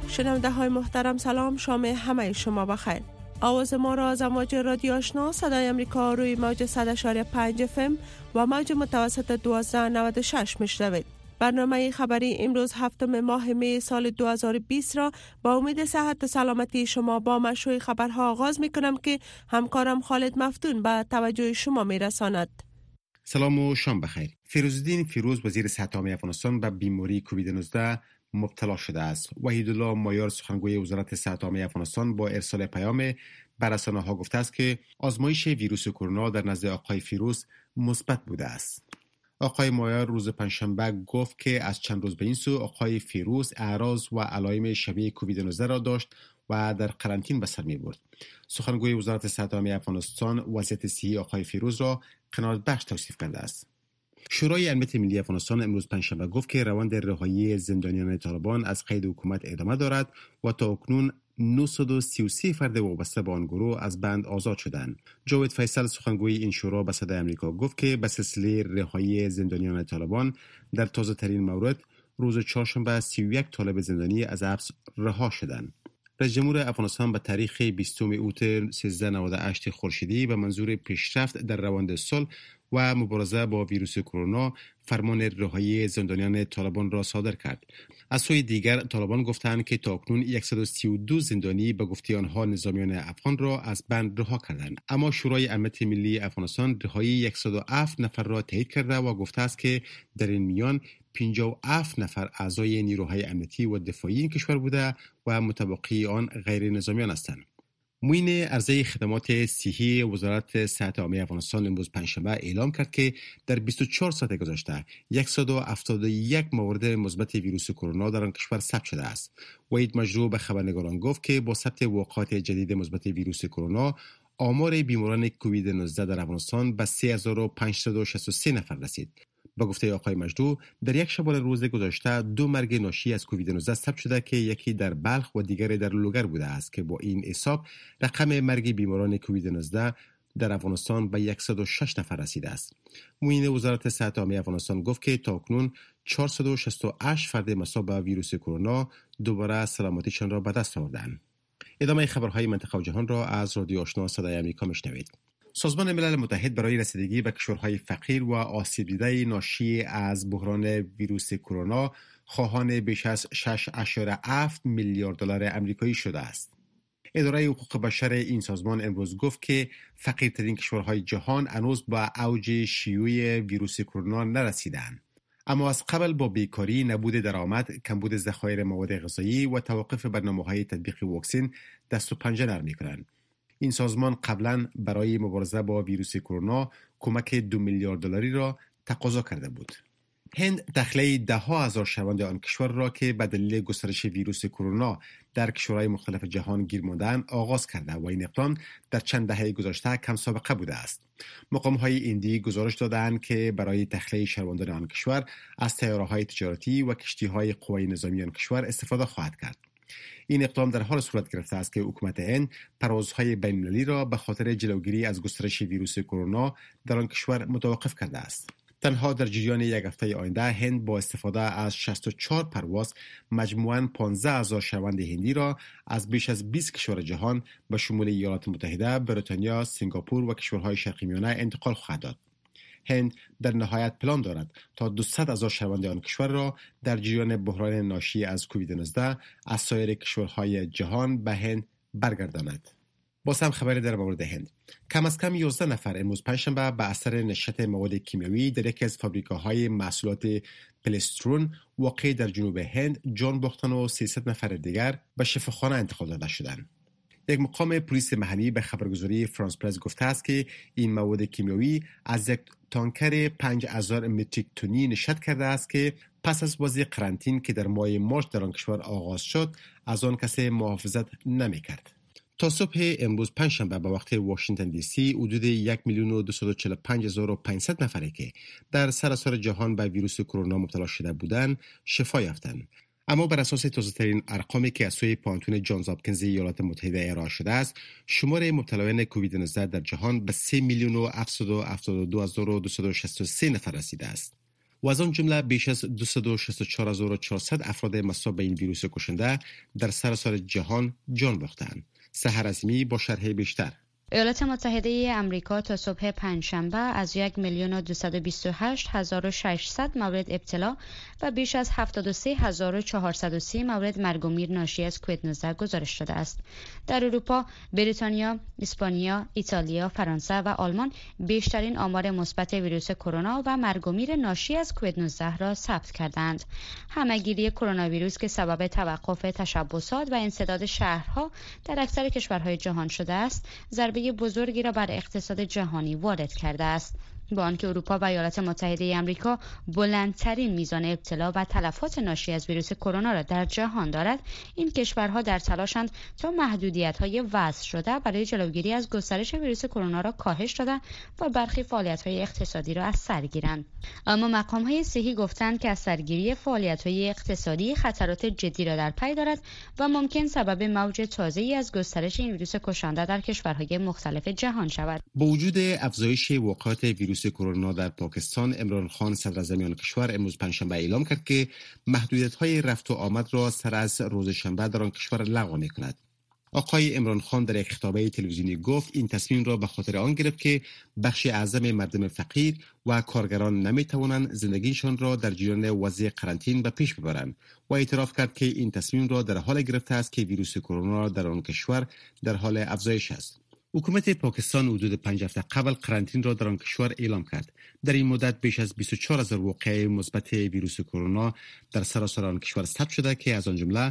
شنونده های محترم سلام، شام همه شما بخیر. آواز ما را از امواج رادیو آشنا صدای امریکا روی موج 100.5 FM و موج متوسط 1296 میشنوید. برنامه خبری امروز هفتم ماه می سال 2020 را با امید صحت و سلامتی شما با مشروع خبرها آغاز می کنم که همکارم خالد مفتون به توجه شما می رساند. سلام و شام بخیر. فیروزالدین فیروز وزیر صحت عامه افغانستان به بیماری کووید 19 مبتلا شده است. وحیدالله مایار سخنگوی وزارت صحت عامه افغانستان با ارسال پیام به رسانه‌ها گفته است که آزمایش ویروس کرونا در نزد آقای فیروز مثبت بوده است. آقای مایار روز پنجشنبه گفت که از چند روز به این سو آقای فیروز اعراض و علائم شبیه کووید 19 را داشت و در قرنطینه به سر می‌برد. سخنگوی وزارت صحت عامه افغانستان وضعیت صحی آقای فیروز را قناعت بخش توصیف کرده است. شورای امنیت ملی افغانستان امروز پنجشنبه گفت که روند رهایی زندانیان طالبان از قید حکومت ادامه دارد و تا اکنون 933 فرد وابسته به آن گروه از بند آزاد شدند. جاوید فیصل سخنگوی این شورا به صدای آمریکا گفت که به سلسله رهایی زندانیان طالبان در تازه ترین مورد روز چهارشنبه 31 طالب زندانی از حبس رها شدند. رئیس جمهور افغانستان به تاریخ 20 اوت 1398 خورشیدی به منظور پیشرفت در روند صلح و مبارزه با ویروس کرونا فرمان رهایی زندانیان طالبان را صادر کرد. از سوی دیگر طالبان گفتند که تاکنون 132 زندانی به گفته آنها نظامیان افغان را از بند رها کردند، اما شورای امنیت ملی افغانستان رهایی 107 نفر را تایید کرده و گفته است که در این میان 57 نفر اعضای نیروهای امنیتی و دفاعی این کشور بوده و متبقی آن غیر نظامیان هستند. معین عرضه خدمات صحی وزارت صحت عامه افغانستان امروز پنجشنبه اعلام کرد که در 24 ساعت گذشته 171 مورد مثبت ویروس کرونا در آن کشور ثبت شده است. وحید مجروح به خبرنگاران گفت که با ثبت واقعات جدید مثبت ویروس کرونا آمار بیماران کووید 19 در افغانستان به 3563 نفر رسید. با گفته آقای مجروح در یک شبانه روز گذشته 2 مرگ ناشی از کووید 19 ثبت شده که یکی در بلخ و دیگری در لوگر بوده است که با این حساب رقم مرگ بیماران کووید 19 در افغانستان به 106 نفر رسیده است. معین وزارت صحت عامه افغانستان گفت که تاکنون 468 فرد مصاب به ویروس کرونا دوباره سلامتیشان را به دست آوردند. ادامه خبرهای منطقه و جهان را از رادیو آشنا صدای آمریکا میشنوید. سازمان ملل متحد برای رسیدگی به کشورهای فقیر و آسیب دیده ناشی از بحران ویروس کرونا خواهان بیش از 6.7 میلیارد دلار آمریکایی شده است. اداره حقوق بشر این سازمان امروز گفت که فقیرترین کشورهای جهان هنوز با اوج شیوع ویروس کرونا نرسیدند، اما از قبل با بیکاری، نبود درآمد، کمبود ذخایر مواد غذایی و توقف برنامه‌های تطبیق واکسن دست و پنجه نرم می‌کنند. این سازمان قبلا برای مبارزه با ویروس کرونا کمک 2 میلیارد دلاری را تقاضا کرده بود. هند داخله 10,000 شهروند آن کشور را که به دلیل گسترش ویروس کرونا در کشورهای مختلف جهان گیر ماندند آغاز کرده و این اقدام در چند دهه گذشته کم سابقه بوده است. مقام‌های هندی گزارش دادند که برای تخلیه شهروندان آن کشور از طیاره‌های تجارتی و کشتی‌های قوای نظامی آن کشور استفاده خواهد کرد. این اقدام در حال صورت گرفته است که حکومت هند پروازهای بین‌المللی را به خاطر جلوگیری از گسترش ویروس کرونا در آن کشور متوقف کرده است. تنها در جریان یک هفته آینده هند با استفاده از 64 پرواز مجموعاً 15,000 شهروند هندی را از بیش از 20 کشور جهان به شمول ایالات متحده، بریتانیا، سنگاپور و کشورهای شرقی میانه انتقال خواهد داد. هند در نهایت پلان دارد تا 200,000 شهروند آن کشور را در جریان بحران ناشی از کووید 19 از سایر کشورهای جهان به هند برگرداند. باز هم خبری در مورد هند. کم از کم 11 نفر امروز پنجشنبه به اثر نشت مواد کیمیایی در یکی از فابریکاهای محصولات پلسترون واقع در جنوب هند جان باختند و 300 نفر دیگر به شفاخانه انتقال داده شدند. یک مقام پلیس محلی به خبرگزاری فرانس پرس گفته است که این مواد کیمیایی از یک تانکر 5,000 متریک تنی نشت کرده است که پس از بازی قرنطینه که در ماه مارس در آن کشور آغاز شد از آن کسی محافظت نمی‌کرد. تا صبح امروز پنجشنبه به وقت واشنگتن دی سی حدود 1,245,500 نفری که در سراسر جهان به ویروس کرونا مبتلا شده بودند شفا یافتند. اما بر اساس تازه‌ترین ارقامی که از سوی پانتون جانز هاپکینز ایالات متحده ارائه شده است، شمار مبتلایان کووید 19 در جهان به 3,772,263 نفر رسیده است. و از آن جمله بیش از 264,400 افراد مصاب به این ویروس کشنده در سراسر جهان جان باختند. سحر عظیمی با شرح بیشتر. ایالات متحده آمریکا تا صبح پنجشنبه از 1,228,600 مورد ابتلا و بیش از 73,430 مورد مرگ و میر ناشی از کووید 19 گزارش شده است. در اروپا، بریتانیا، اسپانیا، ایتالیا، فرانسه و آلمان بیشترین آمار مثبت ویروس کرونا و مرگ و میر ناشی از کووید 19 را ثبت کردند. همه‌گیری کرونا ویروس که سبب توقف تشبثات و انسداد شهرها در اکثر کشورهای جهان شده است، ضربه بزرگی را بر اقتصاد جهانی وارد کرده است. با آنکه اروپا و ایالات متحده آمریکا بلندترین میزان ابتلا و تلفات ناشی از ویروس کرونا را در جهان دارد، این کشورها در تلاشند تا محدودیت‌های وضع شده برای جلوگیری از گسترش ویروس کرونا را کاهش داده و برخی فعالیت‌های اقتصادی را از سر گیرند. اما مقام‌های صحی گفتند که از سرگیری فعالیت‌های اقتصادی خطرات جدی را در پی دارد و ممکن سبب موج تازه‌ای از گسترش این ویروس کشنده در کشورهای مختلف جهان شود. با وجود افزایش وقایع ویروس کرونا در پاکستان، عمران خان صدراعظم آن کشور امروز پنجشنبه اعلام کرد که محدودیت‌های رفت و آمد را سر از روز شنبه در آن کشور لغو می‌کند. آقای عمران خان در یک خطابه تلویزیونی گفت این تصمیم را به خاطر آن گرفت که بخش اعظم مردم فقیر و کارگران نمی‌توانند زندگیشان را در جریان وضع قرنطینه به پیش ببرند و اعتراف کرد که این تصمیم را در حال گرفته است که ویروس کرونا در آن کشور در حال افزایش است. حکومت پاکستان حدود 5 هفته قبل قرنطینه را در آن کشور اعلام کرد. در این مدت بیش از 24,000 واقعه مثبت ویروس کرونا در سراسر آن کشور ثبت شده که از آن جمله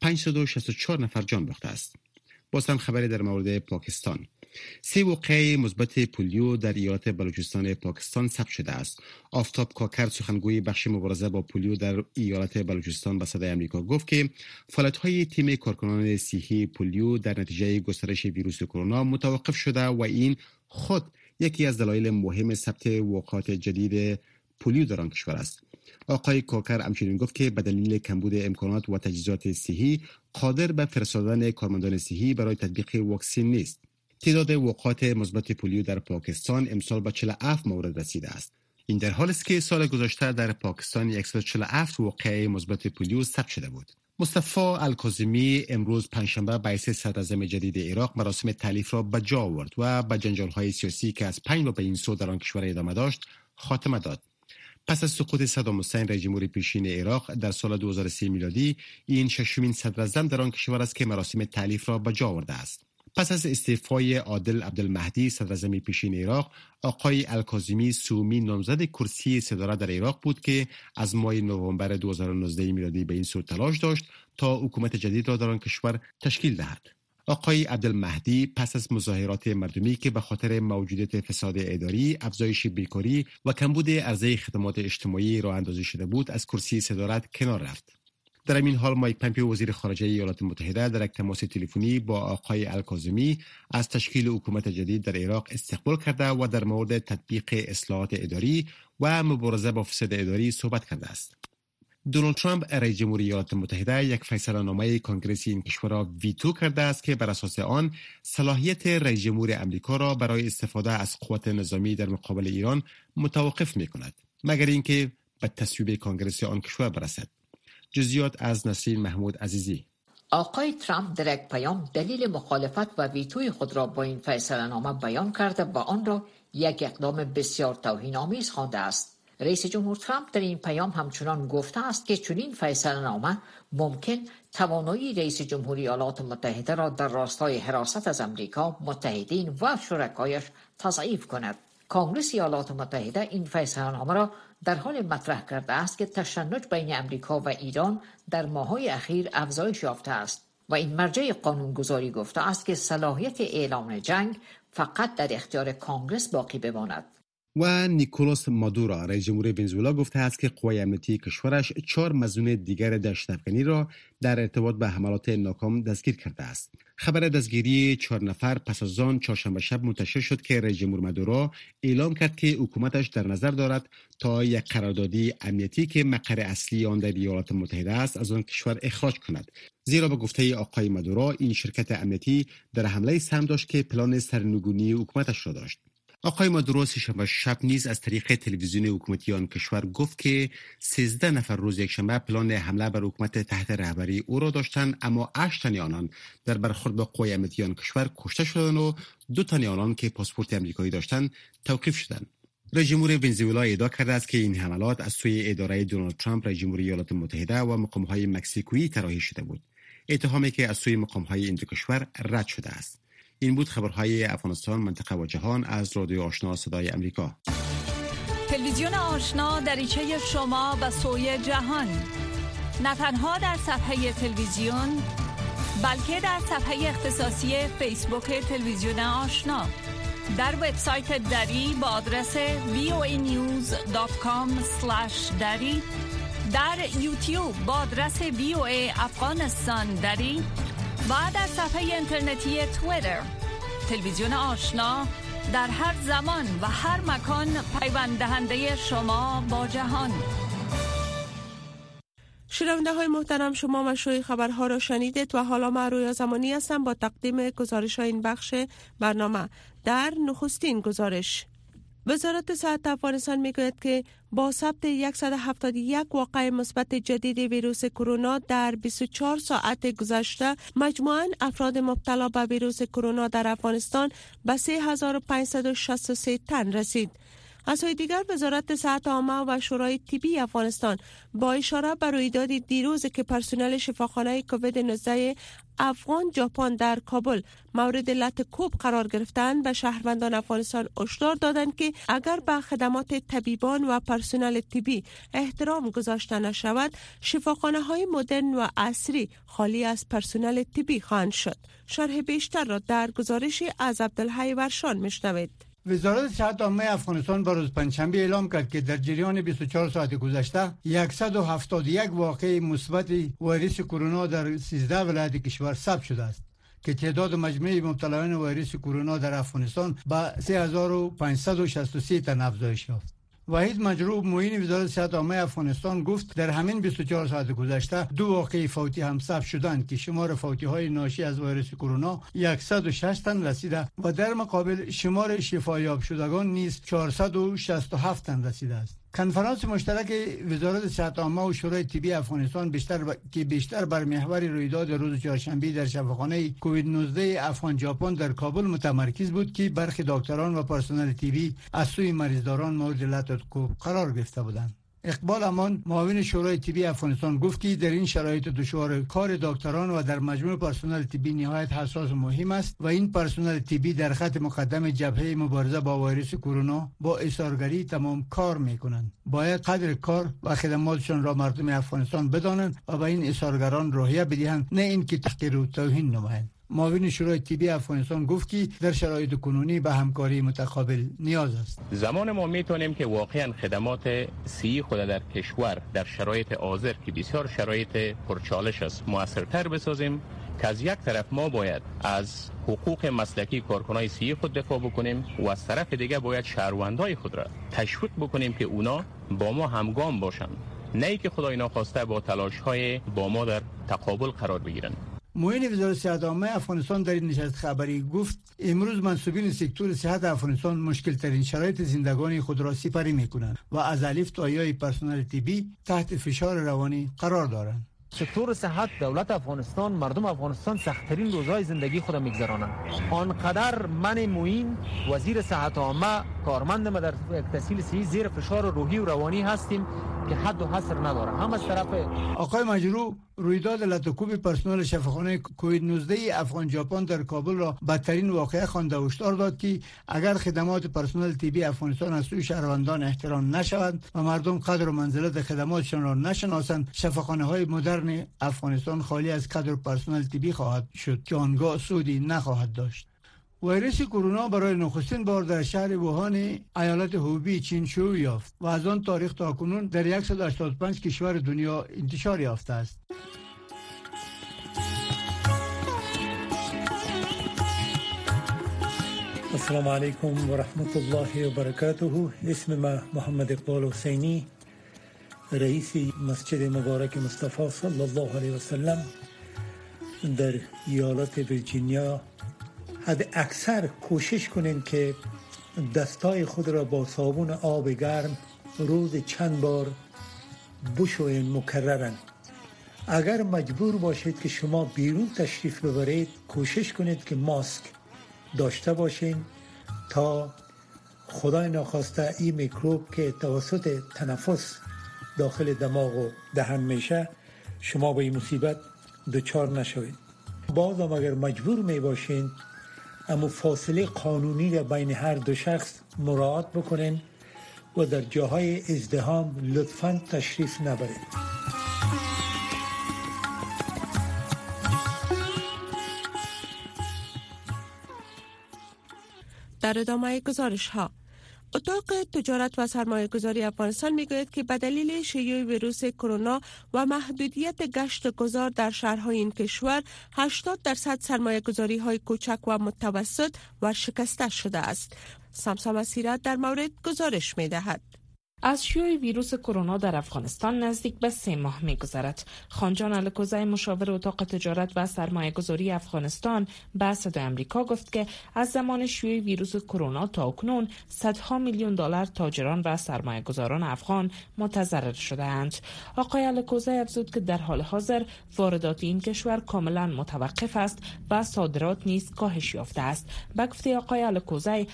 564 نفر جان باخته است. بازم خبری در مورد پاکستان. 3 واقعه مثبت پولیو در ایالت بلوچستان پاکستان ثبت شده است. آفتاب کاکر، سخنگوی بخش مبارزه با پولیو در ایالت بلوچستان، به صدای آمریکا گفت که فعالیت‌های تیم کارکنان صحی پولیو در نتیجه گسترش ویروس کرونا متوقف شده و این خود یکی از دلایل مهم ثبت واقعات جدید پولیو در آن کشور است. آقای کاکر همچنین گفت که به دلیل کمبود امکانات و تجهیزات صحی قادر به فرستادن کارمندان صحی برای تطبیق واکسن نیست. تعداد واقعات مثبت پولیو در پاکستان امسال به 47 مورد رسیده است. این در حالی است که سال گذشته در پاکستان 147 واقعه مثبت پولیو ثبت شده بود. مصطفی الکاظمی امروز پنجشنبه به حیث صدراعظم جدید عراق مراسم تألیف را به جا آورد و به جنجال‌های سیاسی که از 5 به این سو در آن کشور ادامه داشت خاتمه داد. پس از سقوط صدام حسین رئیس جمهور پیشین عراق در سال 2003 میلادی، این ششمین صدراعظم در آن کشور است که مراسم تألیف را به جا آورده است. پس از استعفای عادل عبدالمهدی صدراعظم پیشین عراق، آقای الکاظمی سومین نامزد کرسی صدارت در عراق بود که از ماه نوامبر 2019 میلادی به این سو تلاش داشت تا حکومت جدید را در آن کشور تشکیل دهد. آقای عبدالمهدی پس از مظاهرات مردمی که به خاطر موجودیت فساد اداری، افزایش بیکاری و کمبود عرضه خدمات اجتماعی راه اندازی شده بود، از کرسی صدارت کنار رفت. در این حال مایک پامپیو وزیر خارجه ایالات متحده در یک تماس تلفنی با آقای الکاظمی از تشکیل حکومت جدید در عراق استقبال کرده و در مورد تطبیق اصلاحات اداری و مبارزه با فساد اداری صحبت کرده است. دونالد ترامپ رئیس جمهور ایالات متحده یک فیصله نامه کنگره این کشور را ویتو کرده است که بر اساس آن صلاحیت رئیس جمهور آمریکا را برای استفاده از قوت نظامی در مقابل ایران متوقف می‌کند، مگر اینکه به تصویب کنگره آن کشور برسد. جزئیات از نسرین محمود عزیزی. آقای ترامپ در یک پیام دلیل مخالفت و ویتوی خود را با این فیصله نامه بیان کرده و آن را یک اقدام بسیار توهین‌آمیز خوانده است. رئیس جمهور ترامپ در این پیام همچنان گفته است که چنین فیصله نامه ممکن توانایی رئیس جمهوری ایالات متحده را در راستای حراست از امریکا، متحدین و شرکایش تضعیف کند. کنگره ایالات متحده این فیصله نامه را در حال مطرح کرده است که تشنج بین امریکا و ایران در ماه‌های اخیر افزایش یافته است و این مرجع قانونگذاری گفته است که صلاحیت اعلام جنگ فقط در اختیار کنگره باقی بماند. و نیکولاس مادورو رئیس جمهور ونزوئلا گفته است که قوای امنیتی کشورش 4 مظنون دیگر دشت‌افکنی را در ارتباط به حملات ناکام دستگیر کرده است. خبر دستگیری 4 نفر پس از آن چهارشنبه شب منتشر شد که رئیس جمهور مادورو اعلام کرد که حکومتش در نظر دارد تا یک قراردادی امنیتی که مقر اصلی آن در ایالات متحده است از آن کشور اخراج کند، زیرا به گفته آقای مادورو این شرکت امنیتی در حمله سهم داشت که پلان سرنگونی حکومتش را داشت. آقای مادورو سه‌شنبه شب نیز از طریق تلویزیون حکومتی آن کشور گفت که 13 نفر روز یکشنبه پلان حمله بر حکومت تحت رهبری او را داشتند، اما 8 تن آنان در برخورد با قوای امنیتی آن کشور کشته شدند و 2 تن آنان که پاسپورت آمریکایی داشتند توقیف شدند. رئیس جمهور ونزوئلا ادعا کرده است که این حملات از سوی اداره دونالد ترامپ رئیس جمهور ایالات متحده و مقام‌های مکزیکویی طراحی شده بود، اتهامی که از سوی مقام‌های این دو کشور رد شده است. این بود خبرهای افغانستان، منطقه و جهان از رادیو آشنا صدای امریکا. تلویزیون آشنا دریچه شما به سوی جهان، نه تنها در صفحه تلویزیون بلکه در صفحه اختصاصی فیسبوک تلویزیون آشنا، در وبسایت دری با آدرس voanews.com/dari، در یوتیوب با آدرس VOA افغانستان دری و در صفحه اینترنتی توییتر. تلویزیون آشنا در هر زمان و هر مکان پیوند دهنده شما با جهان. شنونده های محترم، شما مشروع خبرها را شنیدید و حالا من رویا زمانی هستم با تقدیم گزارش های این بخش برنامه. در نخستین گزارش، وزارت صحت افغانستان میگوید که با ثبت 171 واقعه مثبت جدید ویروس کرونا در 24 ساعت گذشته، مجموعاً افراد مبتلا به ویروس کرونا در افغانستان به 3563 تن رسید. از سوی دیگر وزارت صحت عامه و شورای طبی افغانستان با اشاره به رویداد دیروز که پرسنل شفاخانه کووید 19 افغان ژاپن در کابل مورد لطکوب قرار گرفتند، به شهروندان افغانستان هشدار دادند که اگر به خدمات طبیبان و پرسنل طبی احترام گذاشته نشود، شفاخانه های مدرن و عصری خالی از پرسنل طبی خواهند شد. شرح بیشتر را در گزارشی از عبدالحی ورشان میشنوید. وزارت صحت عامه افغانستان با روز پنجشنبه اعلام کرد که در جریان 24 ساعت گذشته 171 واقعه مثبت ویروس کرونا در 13 ولایت کشور ثبت شده است که تعداد مجموعی مبتلایان ویروس کرونا در افغانستان به 3563 تن افزایش یافت. وحید مجروح معین وزارت صحت عامه افغانستان گفت در همین 24 ساعت گذشته 2 واقعه فوتی هم ثبت شدند که شمار فوتی های ناشی از ویروس کرونا 106 تن رسیده و در مقابل شمار شفایاب شدگان نیز 467 تن رسیده است. کنفرانس مشترک وزارت صحت عامه و شورای طبی افغانستان بیشتر بر محور رویداد روز چهارشنبه در شفاخانه کووید 19 افغان ژاپن در کابل متمرکز بود که برخی دکتران و پرسنل طبی از سوی مریضداران مورد لطکوب قرار گرفته بودند. اقبال امان معاون شورای طبی افغانستان گفت که در این شرایط دشوار کار دکتران و در مجموع پرسنل طبی نهایت حساس و مهم است و این پرسنل طبی در خط مقدم جبهه مبارزه با ویروس کرونا با ایثارگری تمام کار میکنند. باید قدر کار و خدماتشان را مردم افغانستان بدانند و به این ایثارگران راهیه بدهند، نه اینکه تحقیر و توهین نمایند. معاون شورای طبی افغانستان گفت که در شرایط کنونی به همکاری متقابل نیاز است. زمان ما میتونیم که واقعا خدمات صحی خود در کشور در شرایط حاضر که بسیار شرایط پرچالش است موثرتر بسازیم که از یک طرف ما باید از حقوق مسلکی کارکنان صحی خود دفاع بکنیم و از طرف دیگه باید شهروندای خود را تشویق بکنیم که اونا با ما همگام باشند، نه اینکه خدای ناخواسته با تلاش‌های با ما در تقابل قرار بگیرند. معین وزارت صحت عامه افغانستان در این نشست خبری گفت امروز منصوبین سکتور صحت افغانستان مشکل ترین شرایط زندگانی خود را سپری میکنند و از الف تا یای پرسنل طبی تحت فشار روانی قرار دارند. سکتور صحت دولت افغانستان، مردم افغانستان سخت‌ترین روزهای زندگی خود میگذرانند. آنقدر من معین وزیر صحت عامه کارمند ما در تحصیل صحی زیر فشار روحی و روانی هستیم که حد و حصر نداره. هم از طرف آقای مجروح رویداد لطکوب پرسنل شفاخانه کووید 19 افغان ژاپن در کابل را بدترین واقعه خوانده و هشدار داد که اگر خدمات پرسنل طبی افغانستان از سوی شهروندان احترام نشوند و مردم قدر و منزلت خدماتشان را نشناسند، شفاخانه های مدرن افغانستان خالی از کادر و پرسنل طبی خواهد شد که آنگاه سودی نخواهد داشت. ویروس کرونا برای نخستین بار در شهر ووهان ایالت هوبی چین شیوع یافت و از آن تاریخ تا کنون در 185 کشور دنیا انتشار یافته است. السلام علیکم و رحمت الله و برکاته. اسم ما محمد اقبال حسینی، رئیس مسجد مبارک مصطفی صلی الله علیه و سلم در ایالت ویرجینیا. حد اکثر کوشش کنین که دستای خود را با صابون آب گرم روز چند بار بشویید مکرراً. اگر مجبور باشید که شما بیرون تشریف ببرید، کوشش کنید که ماسک داشته باشین تا خدای ناخواسته این میکروب که توسط تنفس داخل دماغ و دهن میشه شما به این مصیبت دچار نشوید. باز هم اگر مجبور می باشین اما فاصله قانونی را بین هر دو شخص مراعات بکنین و در جاهای ازدحام لطفاً تشریف نبرید. در ادامه گزارش ها، اتاق تجارت و سرمایه گذاری افغانستان می گوید که به دلیل شیوع ویروس کرونا و محدودیت گشت گذار در شهرهای این کشور 80% سرمایه گذاری های کوچک و متوسط ورشکسته شده است. سمسام سیرت در مورد گزارش می دهد. از شیوع ویروس کرونا در افغانستان نزدیک به 3 ماه می‌گذرد. خانجان الکوزی مشاور اتاق تجارت و سرمایه‌گذاری افغانستان به صدای آمریکا گفت که از زمان شیوع ویروس کرونا تا اکنون صدها میلیون دلار تاجران و سرمایه‌گذاران افغان متضرر شده‌اند. آقای الکوزی افزود که در حال حاضر واردات این کشور کاملا متوقف است و صادرات نیز کاهش یافته است. به گفته آقای الکوزی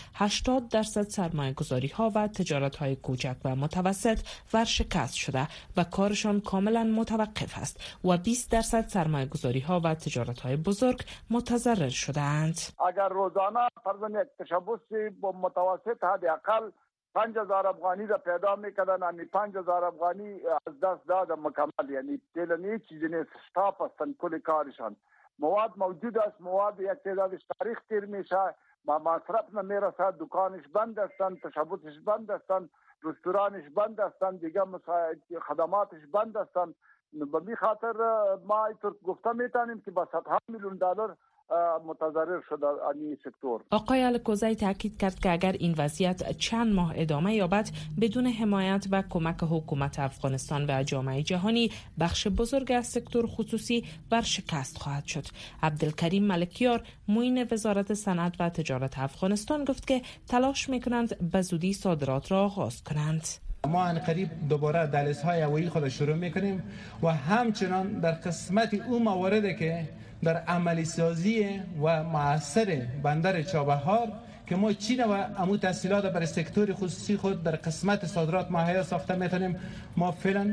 80% سرمایه‌گذاری‌ها و تجارت‌های کوچک و متوسط ورشکست شده و کارشان کاملا متوقف است و 20% سرمایه‌گذاری ها و تجارت های بزرگ متضرر شده اند. اگر روزانه فرضاً یک تشبثی با متوسط حداقل 5000 افغانی را پیدا میکردن، یعنی 5000 افغانی از دست داده مکمل، یعنی دیلنی چیزی نیست، استاپ هستن کل کارشان. مواد موجود است، مواد یک تعدادش تاریخ تیر میشه، با مصرف نمیرسه، دکانش بند هستن، تشبثش بند هستن، رستورانش بند هستن، دیگه خدماتش بند هستن. به می خاطر ما اینطور گفته میتونیم که با صدها میلیون دلار متضرر شده این سکتور. آقای الکوزی تاکید کرد که اگر این وضعیت چند ماه ادامه یابد بدون حمایت و کمک حکومت افغانستان و جامعه جهانی بخش بزرگ از سکتور خصوصی ورشکست خواهد شد. عبدالکریم ملکیار معین وزارت صنعت و تجارت افغانستان گفت که تلاش میکنند به زودی صادرات را آغاز کنند. ما عنقریب دوباره دهلیزهای هوایی خود شروع میکنیم و همچنان در قسمت اون مواردی که در عملی سازی و معاصر بندر چابهار که ما چین و امو تسهیلات برای سکتور خصوصی خود در قسمت صادرات مهیا ساخته میتونیم. ما فعلا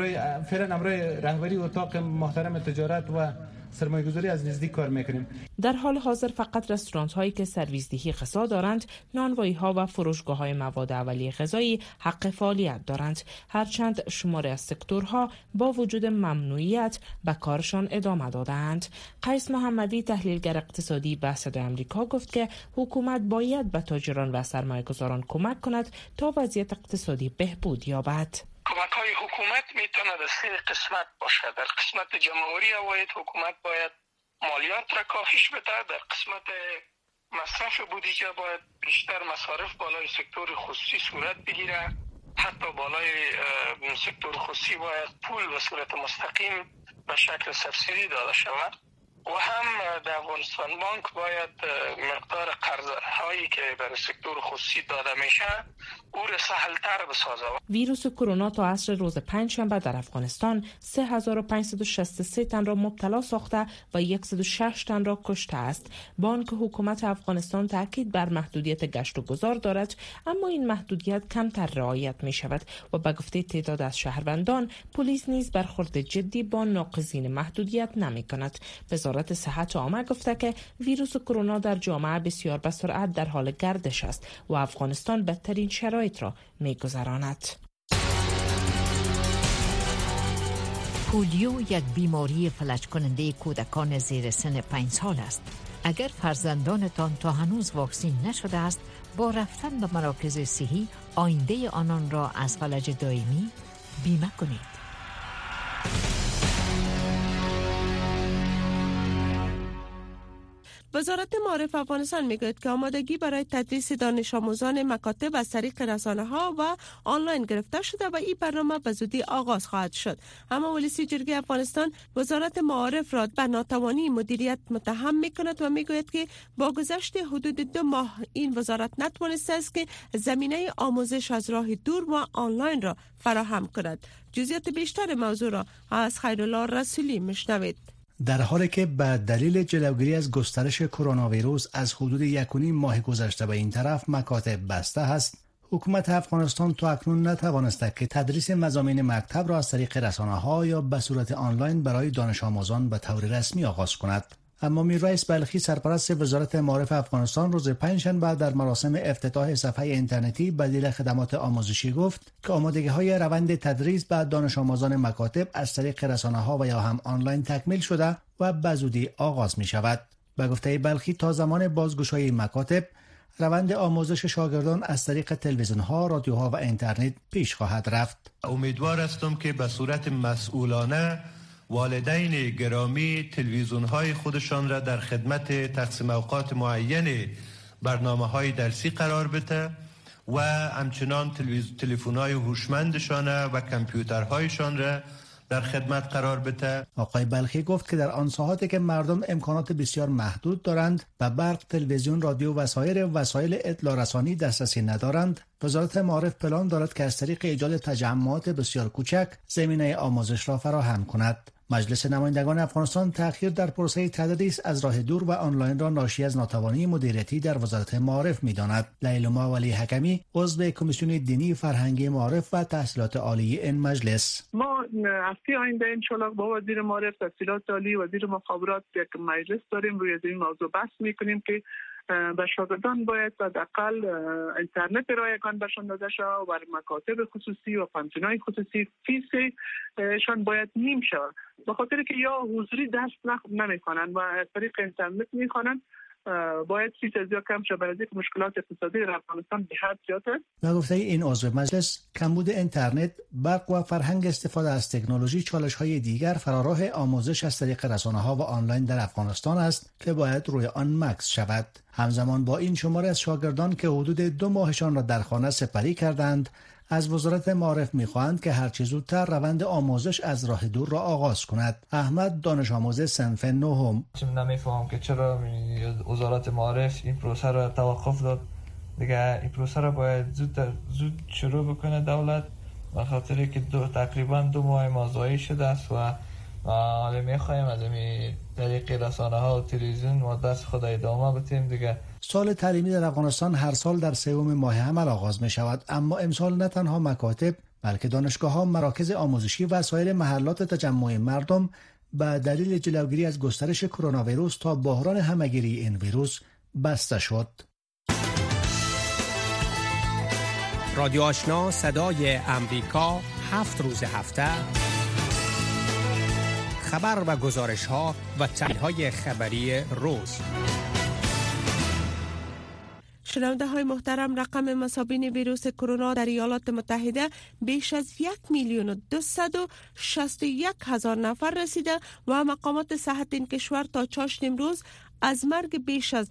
امروی رهبری اتاق محترم تجارت و سرمایه‌گذاری از نزدیک کار میکنیم. در حال حاضر فقط رستوران هایی که سرویسدهی غذا دارند، نانوایی ها و فروشگاه های مواد اولیه غذایی حق فعالیت دارند، هرچند شماری از سکتورها با وجود ممنوعیت به کارشان ادامه دادند. قیس محمدی تحلیلگر اقتصادی به صدای آمریکا گفت که حکومت باید به تاجران و سرمایه‌گذاران کمک کند تا وضعیت اقتصادی بهبود یابد. کمک‌های حکومت میتونه در 3 قسمت باشه. در قسمت جمهوری عواید حکومت باید مالیات را کاهش بده، در قسمت مصرف بودجه باید بیشتر مصارف بالای سکتور خصوصی صورت بگیره، حتی بالای سکتور خصوصی باید پول به صورت مستقیم به شکل سبسیدی داده شود و هم در افغانستان بانک باید مقدار قرض هایی که برای سکتور خصوصی داده میشه او را سهل‌تر بسازه. ویروس کرونا تا عصر روز پنجشنبه در افغانستان 3563 تن را مبتلا ساخته و 106 تن را کشته است. بانک حکومت افغانستان تاکید بر محدودیت گشت و گذار دارد، اما این محدودیت کمتر رعایت می شود و به گفته تعداد از شهروندان پلیس نیز برخورد جدی با ناقضین محدودیت نمی کند. وزارت صحت عامه گفته که ویروس کرونا در جامعه بسیار به سرعت در حال گردش است و افغانستان بدترین شرایط را می‌گذراند. پولیو یک بیماری فلج کننده کودکان زیر سن 5 سال است. اگر فرزندانتان تا هنوز واکسین نشده است، با رفتن به مراکز صحی آینده آنان را از فلج دائمی بیمه کنید. وزارت معارف افغانستان میگوید که آمادگی برای تدریس دانش آموزان مکاتب از طریق رسانه‌ها و آنلاین گرفته شده و این برنامه به زودی آغاز خواهد شد. اما ولسی جرگه افغانستان وزارت معارف را به ناتوانی مدیریت متهم میکند و میگوید که با گذشت حدود 2 ماه این وزارت نتوانسته است که زمینه آموزش از راه دور و آنلاین را فراهم کند. جزئیات بیشتر موضوع را از خیرالله رسولی میشنوید. در حالی که به دلیل جلوگیری از گسترش کرونا ویروس از حدود 1.5 ماه گذشته به این طرف مکاتب بسته است، حکومت افغانستان تا اکنون نتوانسته که تدریس مضامین مکتب را از طریق رسانه‌ها یا به صورت آنلاین برای دانش آموزان به طور رسمی آغاز کند. اما میررئیس بلخی سرپرست وزارت معارف افغانستان روز پنجشنبه در مراسم افتتاح صفحه اینترنتی بدیل خدمات آموزشی گفت که آمادگی‌های روند تدریس به دانش آموزان مکاتب از طریق رسانه‌ها و یا هم آنلاین تکمیل شده و به زودی آغاز می‌شود. به گفته بلخی تا زمان بازگشایی مکاتب روند آموزش شاگردان از طریق تلویزیون‌ها، رادیوها و اینترنت پیش خواهد رفت. امیدوار هستم که به صورت مسئولانه والدین گرامی تلویزیون‌های خودشان را در خدمت تقسیم اوقات معین برنامه‌های درسی قرار بده و همچنان تلفن‌های هوشمندشان و کامپیوترهایشان را در خدمت قرار بده. آقای بلخی گفت که در آن ساعاتی که مردم امکانات بسیار محدود دارند و برق، تلویزیون، رادیو و سایر وسایل اطلاع رسانی دسترسی ندارند، وزارت معارف پلان دارد که از طریق ایجاد تجمعات بسیار کوچک زمینه آموزش را فراهم کند. مجلس نمایندگان افغانستان تأخیر در پروسه تدریس از راه دور و آنلاین را ناشی از ناتوانی مدیریتی در وزارت معارف می‌داند. لیلما ولی حکمی، عضو کمیسیون دینی، فرهنگی، معارف و تحصیلات عالی این مجلس: ما هفته آینده انشالله با وزیر معارف، تحصیلات عالی، وزیر مخابرات یک مجلس داریم، روی این موضوع بحث می‌کنیم که به شاگردان باید حداقل اینترنت رایگان برشان داده شود و بر مکاتب خصوصی و پانتونای خصوصی فیسشان باید نیم شود، به خاطر که یا حضوری درس نمیخوانند و از طریق اینترنت میخوانند. باید فیس از یا کم شود، برای که مشکلات اقتصادی در افغانستان به حد زیاد است. به گفته این عضو مجلس، کمبود اینترنت، برق و فرهنگ استفاده از تکنولوژی چالش‌های دیگر فراراه آموزش از طریق رسانه‌ها و آنلاین در افغانستان است که باید روی آن مکث شود. همزمان با این شمار از شاگردان که حدود 2 ماهشان را در خانه سپری کردند، از وزارت معارف می‌خواهند که هرچه زودتر روند آموزش از راه دور را آغاز کند. احمد، دانش آموز صنف نهم: نمی‌فهمم که چرا وزارت معارف این پروسه را توقف داد. دیگه این پروسه را باید زود شروع بکنه دولت، به خاطر که تقریبا 2 ماه ما ضایع شده است و حالا می‌خوایم از این طریق رسانه‌ها و تلویزیون و دست خود ادامه بدیم دیگه. سال تعلیمی در افغانستان هر سال در 3 ماه حمل آغاز می شود، اما امسال نه تنها مکاتب بلکه دانشگاه‌ها، مراکز آموزشی و سایر محلات تجمع مردم به دلیل جلوگیری از گسترش کرونا ویروس تا بحران همه‌گیری این ویروس بسته شد. رادیو آشنا صدای امریکا 7 روز هفته خبر و گزارش‌ها و تحلیل‌های خبری روز. شنونده های محترم، رقم مصابین ویروس کرونا در ایالات متحده بیش از 1,261,000 نفر رسیده و مقامات صحت این کشور تا چاشت امروز از مرگ بیش از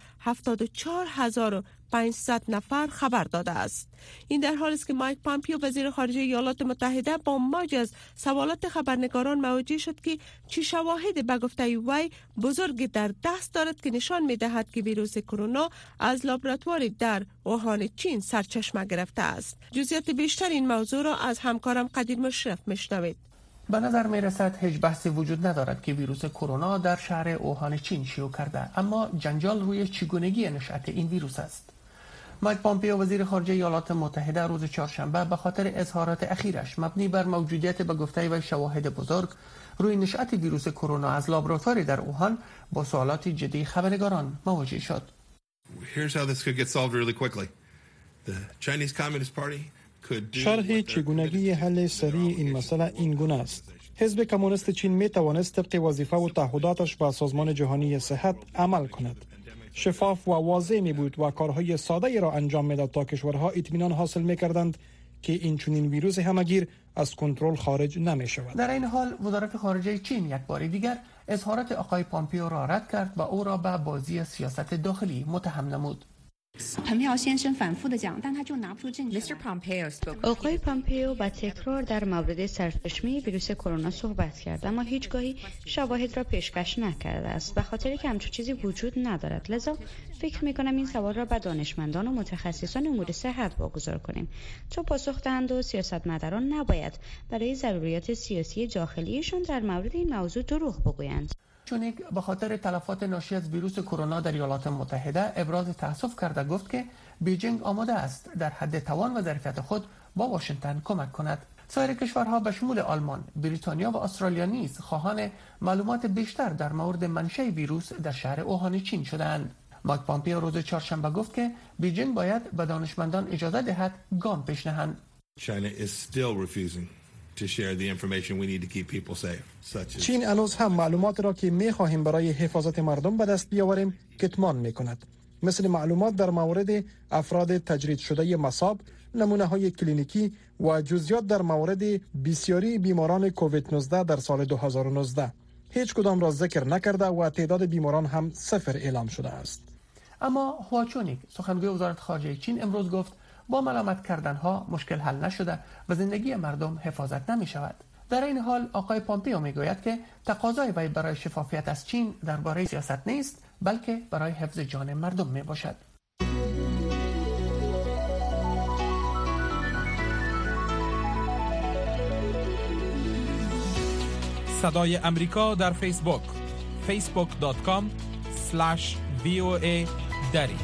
74,500 نفر خبر داده است. این در حالی است که مایک پامپیو وزیر خارجه ایالات متحده با موج از سوالات خبرنگاران مواجه شد که چه شواهد به گفته وی بزرگ در دست دارد که نشان می‌دهد که ویروس کرونا از لابراتواری در اوهان چین سرچشمه گرفته است. جزئیات بیشتر این موضوع را از همکارم قدیر مشرف میشنوید. به نظر می رسد هیچ بحثی وجود ندارد که ویروس کرونا در شهر اوهان چین شیوع کرده، اما جنجال روی چگونگی نشأت این ویروس است. مایک پامپیو وزیر خارجه ایالات متحده روز چهارشنبه به خاطر اظهارات اخیرش مبنی بر موجودیت به گفته و شواهد بزرگ روی نشأت ویروس کرونا از لابراتواری در اوهان با سوالات جدی خبرنگاران مواجه شد. شرح چگونگی حل سریع این مسئله این گونه است: حزب کمونیست چین می توانست طبق وظیفه و تعهداتش به سازمان جهانی صحت عمل کند. شفاف و واضح می بود و کارهای ساده را انجام می داد تا کشورها اطمینان حاصل می کردند که این چنین ویروس همهگیر از کنترل خارج نمی شود. در این حال وزارت خارجه چین یک بار دیگر اظهارات آقای پامپیو را رد کرد و او را به بازی سیاست داخلی متهم نمود. آقای پامپیو با تکرار در مورد سرچشمه ویروس کرونا صحبت کرد، اما هیچگاهی شواهد را پیشکش نکرده است، به خاطر که همچون چیزی وجود ندارد. لذا فکر می‌کنم این سوال را به دانشمندان و متخصصان امور صحت واگذار کنیم تا پاسخ دهند و سیاستمداران نباید برای ضروریات سیاسی داخلیشان در مورد این موضوع دروغ بگویند. چونیک به خاطر تلفات ناشی از ویروس کرونا در ایالات متحده ابراز تأسف کرده گفت که بیجینگ آماده است در حد توان و ظرفیت خود با واشنگتن کمک کند. سایر کشورها به شمول آلمان، بریتانیا و استرالیا نیز خواهان معلومات بیشتر در مورد منشأ ویروس در شهر اوهان چین شدند. مایک پامپیو روز چهارشنبه گفت که بیجینگ باید به دانشمندان اجازه دهد گام پیش نهند. چین هنوز هم معلومات را که می خواهیم برای حفاظت مردم به دست بیاوریم کتمان می کند، مثل معلومات در مورد افراد تجرید شده مصاب، نمونه های کلینیکی و جزئیات در مورد بسیاری بیماران کووید 19 در سال 2019. هیچ کدام را ذکر نکرده و تعداد بیماران هم صفر اعلام شده است. اما هوا چونیک سخنگوی وزارت خارجه چین امروز گفت با ملامت کردنها مشکل حل نشده و زندگی مردم حفاظت نمی شود. در این حال آقای پامپیو می گوید که تقاضای وی برای شفافیت از چین درباره سیاست نیست، بلکه برای حفظ جان مردم می باشد. صدای امریکا در فیسبوک facebook.com/VOA دری.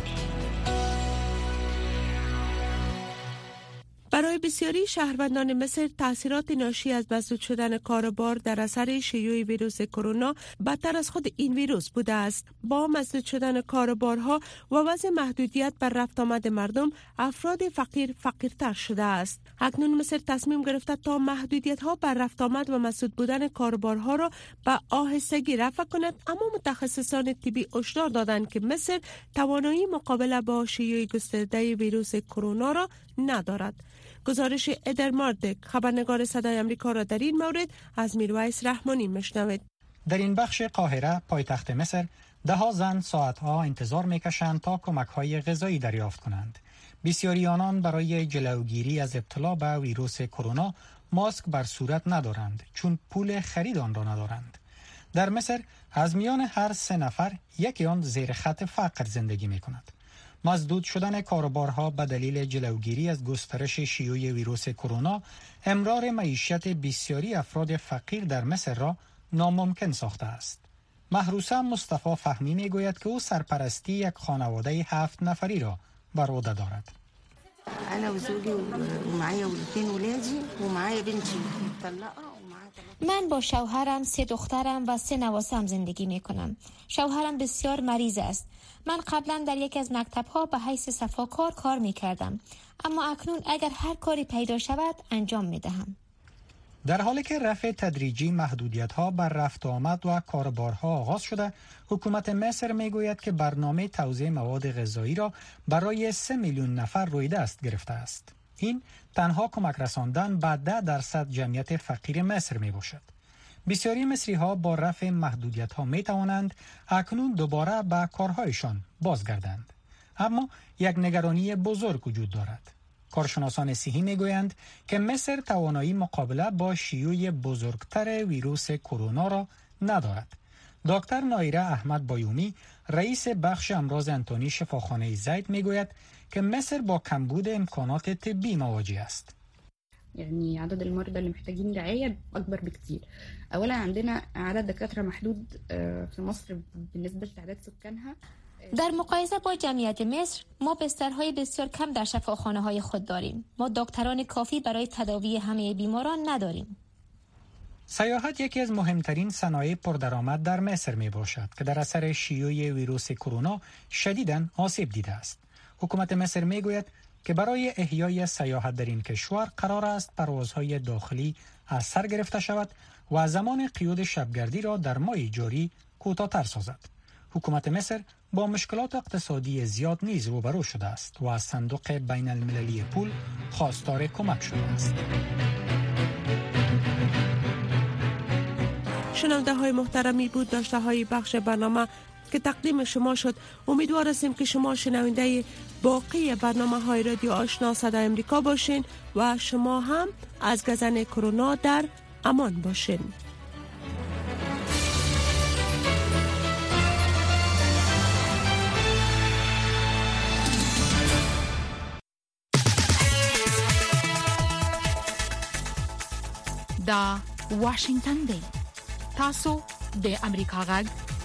برای بسیاری شهروندان مصر تاثیرات ناشی از مسدود شدن کاروبار در اثر شیوع ویروس کرونا بدتر از خود این ویروس بوده است. با مسدود شدن کاروبارها و وضع محدودیت بر رفت آمد مردم، افراد فقیرتر شده است. اکنون مصر تصمیم گرفته تا محدودیت‌ها بر رفت آمد و مسدود بودن کاروبارها را به آهستگی رفع کند، اما متخصصان طبی هشدار دادند که مصر توانایی مقابله با شیوع گسترده ویروس کرونا را ندارد. گزارش ادر ماردک خبرنگار صدای امریکا را در این مورد از میرویس رحمانی میشنوید. در این بخش قاهره پایتخت مصر ده‌ها زن ساعتها انتظار میکشند تا کمک‌های غذایی دریافت کنند. بسیاری آنان برای جلوگیری از ابتلا به ویروس کرونا ماسک بر صورت ندارند چون پول خرید آن را ندارند. در مصر از میان هر 3 نفر یکی آن زیر خط فقر زندگی میکند. مسدود شدن کاروبارها به دلیل جلوگیری از گسترش شیوع ویروس کرونا امرار معیشت بسیاری افراد فقیر در مصر را ناممکن ساخته است. محروسه مصطفی فهمی میگوید که او سرپرستی یک خانواده 7 نفری را بر عهده دارد. من با شوهرم، 3 دخترم و 3 نواسم زندگی می کنم. شوهرم بسیار مریض است. من قبلا در یکی از مکتب‌ها به حیث صفاکار کار می کردم، اما اکنون اگر هر کاری پیدا شود انجام می دهم. در حالی که رفع تدریجی محدودیت‌ها بر رفت و آمد و کاروبارها آغاز شده، حکومت مصر میگوید که برنامه توزیع مواد غذایی را برای 3 میلیون نفر روی دست گرفته است. این تنها کمک رساندن به 10% جمعیت فقیر مصر می باشد. بسیاری مصری‌ها با رفع محدودیت‌ها می توانند اکنون دوباره به کارهایشان بازگردند. اما یک نگرانی بزرگ وجود دارد. کارشناسان صحی میگویند که مصر توانایی مقابله با شیوع بزرگتر ویروس کرونا را ندارد. دکتر نایره احمد بایومی رئیس بخش امراض انتونی شفاخانه زید میگوید که مصر با کمبود امکانات طبی مواجه است. يعني عدد المرضى اللي محتاجين رعاية أكبر بكتير. أولا عندنا عدد دكاترة محدود في مصر بالنسبة لتعداد سكانها. در مقایسه با جمعیت مصر، ما بسترهای بسیار کم در شفاخانه‌های خود داریم. ما دکتران کافی برای تداوی همه بیماران نداریم. سیاحت یکی از مهمترین صنایع پردرآمد در مصر می باشد که در اثر شیوع ویروس کرونا شدیداً آسیب دیده است. حکومت مصر می گوید که برای احیای سیاحت در این کشور قرار است پروازهای داخلی از سر گرفته شود و زمان قیود شبگردی را در ماه جاری کوتاه‌تر سازد. حکومت مصر با مشکلات اقتصادی زیاد نیز روبرو شده است و از صندوق بین المللی پول خواستار کمک شده است. شنونده های محترمی بود داشته های بخش برنامه که تقدیم شما شد. امیدوار هستیم که شما شنونده باقی برنامه های رادیو آشنا صدای امریکا باشین و شما هم از گزن کرونا در امان باشین. دا واشنگتن دی تاسو د امریکا غږ